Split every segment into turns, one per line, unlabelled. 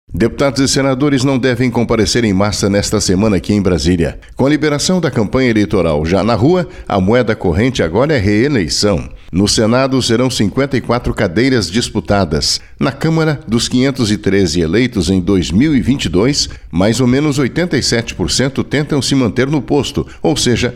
Deputados e senadores não devem comparecer em massa nesta semana aqui em Brasília. Com a liberação da campanha eleitoral já na rua, a moeda corrente agora é reeleição. No Senado serão 54 cadeiras disputadas. Na Câmara, dos 513 eleitos em 2022, mais ou menos 87% tentam se manter no posto, ou seja,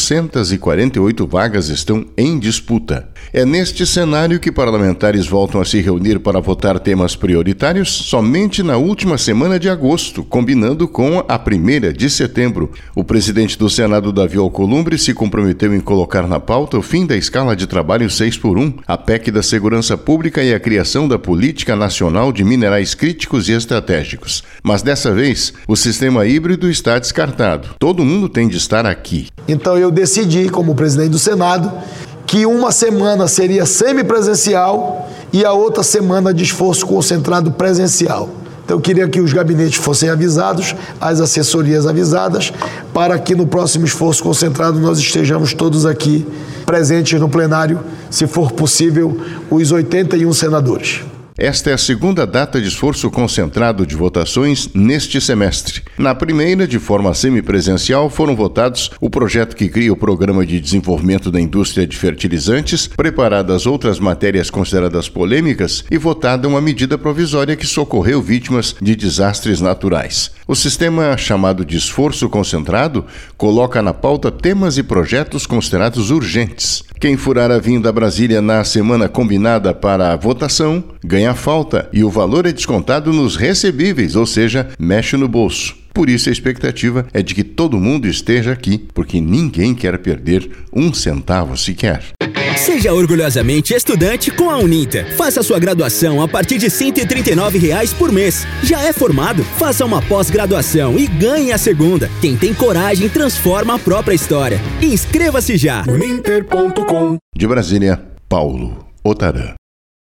448 vagas estão em disputa. É neste cenário que parlamentares voltam a se reunir para votar temas prioritários somente na última semana de agosto, combinando com a primeira de setembro. O presidente do Senado, Davi Alcolumbre, se comprometeu em colocar na pauta o fim da escala de trabalho 6x1, a PEC da Segurança Pública e a criação da Política Nacional de Minerais Críticos e Estratégicos. Mas dessa vez, o sistema híbrido está descartado. Todo mundo tem de estar aqui.
Então eu decidi, como presidente do Senado, que uma semana seria semipresencial e a outra semana de esforço concentrado presencial. Então eu queria que os gabinetes fossem avisados, as assessorias avisadas, para que no próximo esforço concentrado nós estejamos todos aqui presentes no plenário, se for possível, os 81 senadores.
Esta é a segunda data de esforço concentrado de votações neste semestre. Na primeira, de forma semipresencial, foram votados o projeto que cria o Programa de Desenvolvimento da Indústria de Fertilizantes, preparadas outras matérias consideradas polêmicas e votada uma medida provisória que socorreu vítimas de desastres naturais. O sistema chamado de esforço concentrado coloca na pauta temas e projetos considerados urgentes. Quem furar a vinda a Brasília na semana combinada para a votação ganha falta e o valor é descontado nos recebíveis, ou seja, mexe no bolso. Por isso a expectativa é de que todo mundo esteja aqui, porque ninguém quer perder um centavo sequer.
Seja orgulhosamente estudante com a Uninter. Faça sua graduação a partir de R$ 139 por mês. Já é formado? Faça uma pós-graduação e ganhe a segunda. Quem tem coragem transforma a própria história. Inscreva-se já.
Uninter.com.
De Brasília, Paulo Otarã.